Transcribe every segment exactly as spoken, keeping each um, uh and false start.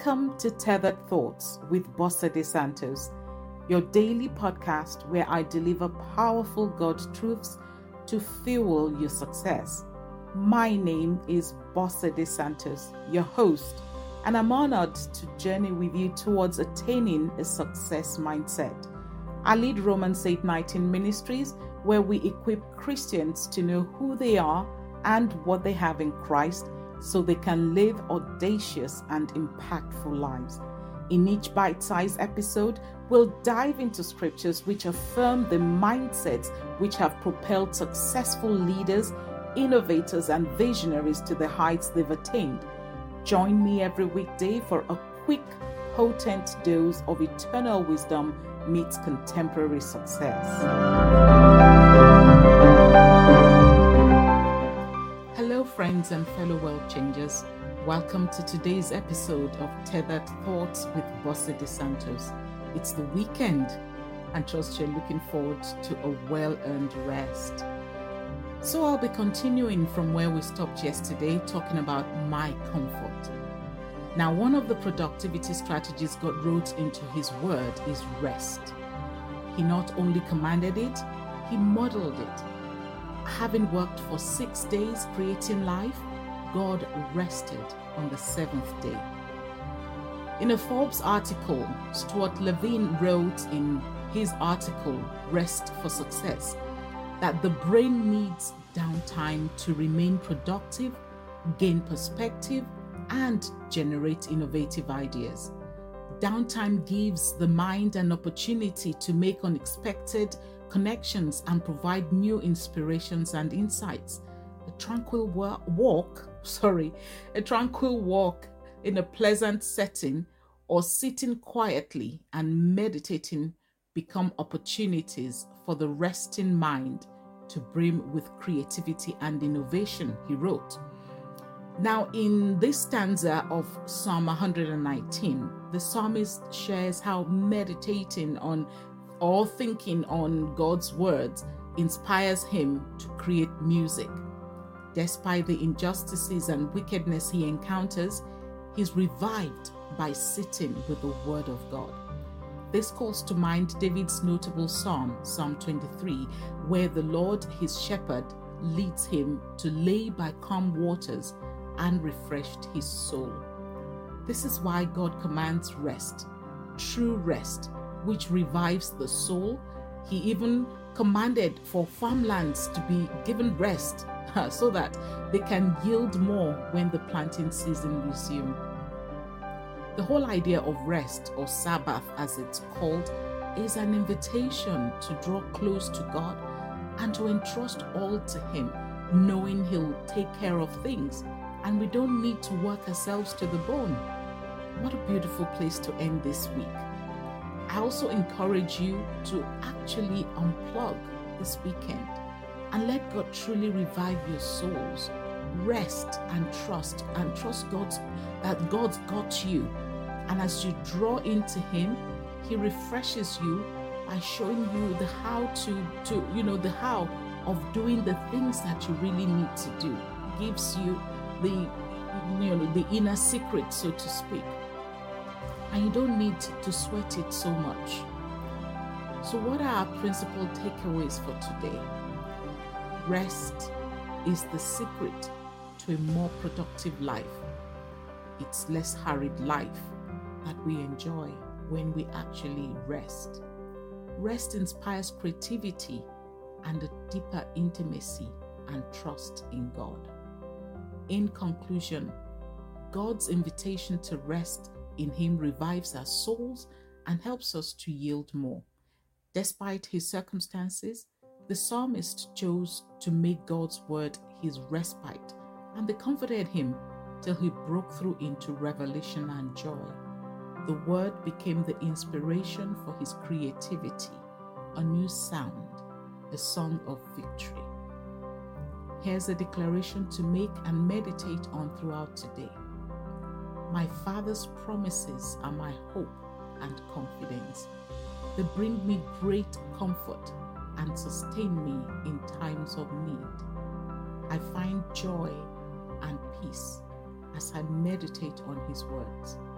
Welcome to Tethered Thoughts with Bossa de Santos, your daily podcast where I deliver powerful God truths to fuel your success. My name is Bossa de Santos, your host, and I'm honored to journey with you towards attaining a success mindset. I lead Romans eight nineteen Ministries, where we equip Christians to know who they are and what they have in Christ, so they can live audacious and impactful lives. In each bite-sized episode, we'll dive into scriptures which affirm the mindsets which have propelled successful leaders, innovators, and visionaries to the heights they've attained. Join me every weekday for a quick, potent dose of eternal wisdom meets contemporary success. Hello, friends and fellow world changers. Welcome to today's episode of Tethered Thoughts with Bossa de Santos. It's the weekend, and trust you're looking forward to a well-earned rest. So I'll be continuing from where we stopped yesterday, talking about my comfort. Now, one of the productivity strategies God wrote into His Word is rest. He not only commanded it, He modeled it. Having worked for six days creating life, God rested on the seventh day. In a Forbes article, Stuart Levine wrote in his article, Rest for Success, that the brain needs downtime to remain productive, gain perspective, and generate innovative ideas. Downtime gives the mind an opportunity to make unexpected connections and provide new inspirations and insights. A tranquil wa- walk, sorry, a tranquil walk in a pleasant setting or sitting quietly and meditating become opportunities for the resting mind to brim with creativity and innovation, he wrote. Now, in this stanza of Psalm one nineteen, the psalmist shares how meditating on or thinking on God's words inspires him to create music. Despite the injustices and wickedness he encounters, he's revived by sitting with the Word of God. This calls to mind David's notable psalm, Psalm twenty-three, where the Lord, his shepherd, leads him to lay by calm waters and refreshed his soul. This is why God commands rest, true rest, which revives the soul. He even commanded for farmlands to be given rest so that they can yield more when the planting season resumes. The whole idea of rest, or Sabbath as it's called, is an invitation to draw close to God and to entrust all to Him, knowing He'll take care of things and we don't need to work ourselves to the bone. What a beautiful place to end this week. I also encourage you to actually unplug this weekend and let God truly revive your souls. Rest and trust, and trust God's that God's got you. And as you draw into Him, He refreshes you by showing you the how to, to you know, the how of doing the things that you really need to do. He gives you the, you know, the inner secret, so to speak. And you don't need to sweat it so much. So what are our principal takeaways for today? Rest is the secret to a more productive life. It's less hurried life that we enjoy when we actually rest. Rest inspires creativity and a deeper intimacy and trust in God. In conclusion, God's invitation to rest in Him revives our souls and helps us to yield more. Despite his circumstances, the psalmist chose to make God's word his respite, and they comforted him till he broke through into revelation and joy. The word became the inspiration for his creativity, a new sound, a song of victory. Here's a declaration to make and meditate on throughout today. My Father's promises are my hope and confidence. They bring me great comfort and sustain me in times of need. I find joy and peace as I meditate on His words.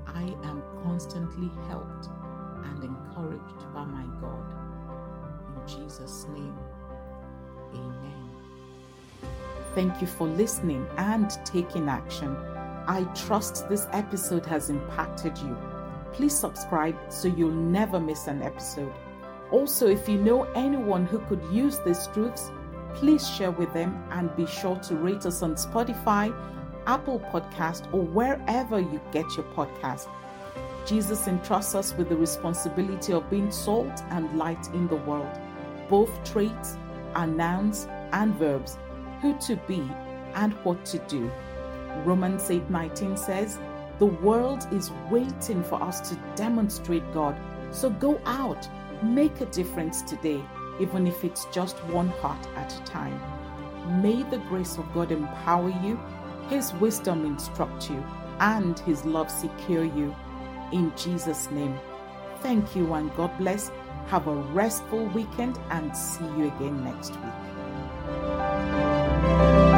I am constantly helped and encouraged by my God. In Jesus' name, amen. Thank you for listening and taking action. I trust this episode has impacted you. Please subscribe so you'll never miss an episode. Also, if you know anyone who could use these truths, please share with them and be sure to rate us on Spotify, Apple Podcast, or wherever you get your podcast. Jesus entrusts us with the responsibility of being salt and light in the world. Both traits are nouns and verbs, who to be and what to do. Romans eight nineteen says, the world is waiting for us to demonstrate God. So go out, make a difference today, even if it's just one heart at a time. May the grace of God empower you, His wisdom instruct you, and His love secure you. In Jesus' name, thank you and God bless. Have a restful weekend and see you again next week.